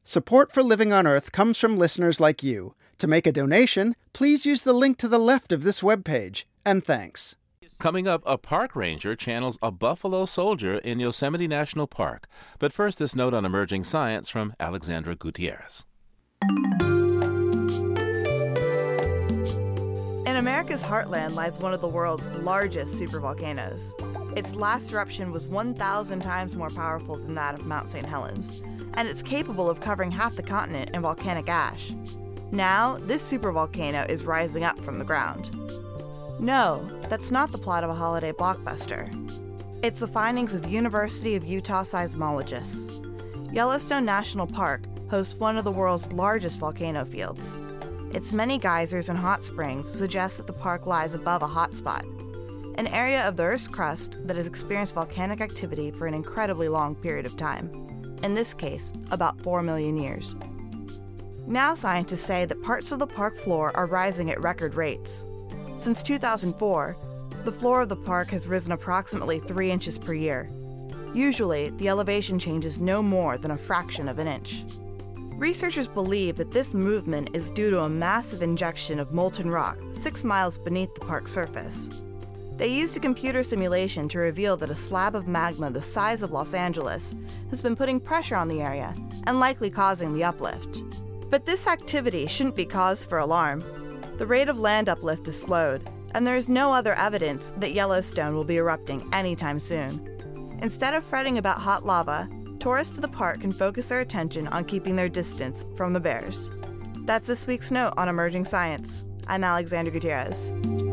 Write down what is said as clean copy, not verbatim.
Support for Living on Earth comes from listeners like you. To make a donation, please use the link to the left of this webpage. And thanks. Coming up, a park ranger channels a buffalo soldier in Yosemite National Park. But first, this note on emerging science from Alexandra Gutierrez. In America's heartland lies one of the world's largest supervolcanoes. Its last eruption was 1,000 times more powerful than that of Mount St. Helens, and it's capable of covering half the continent in volcanic ash. Now, this supervolcano is rising up from the ground. No, that's not the plot of a holiday blockbuster. It's the findings of University of Utah seismologists. Yellowstone National Park hosts one of the world's largest volcano fields. Its many geysers and hot springs suggest that the park lies above a hotspot, an area of the Earth's crust that has experienced volcanic activity for an incredibly long period of time. In this case, about 4 million years. Now scientists say that parts of the park floor are rising at record rates. Since 2004, the floor of the park has risen approximately 3 inches per year. Usually, the elevation changes no more than a fraction of an inch. Researchers believe that this movement is due to a massive injection of molten rock 6 miles beneath the park's surface. They used a computer simulation to reveal that a slab of magma the size of Los Angeles has been putting pressure on the area and likely causing the uplift. But this activity shouldn't be cause for alarm. The rate of land uplift is slowed, and there is no other evidence that Yellowstone will be erupting anytime soon. Instead of fretting about hot lava, tourists to the park can focus their attention on keeping their distance from the bears. That's this week's note on emerging science. I'm Alexandra Gutierrez.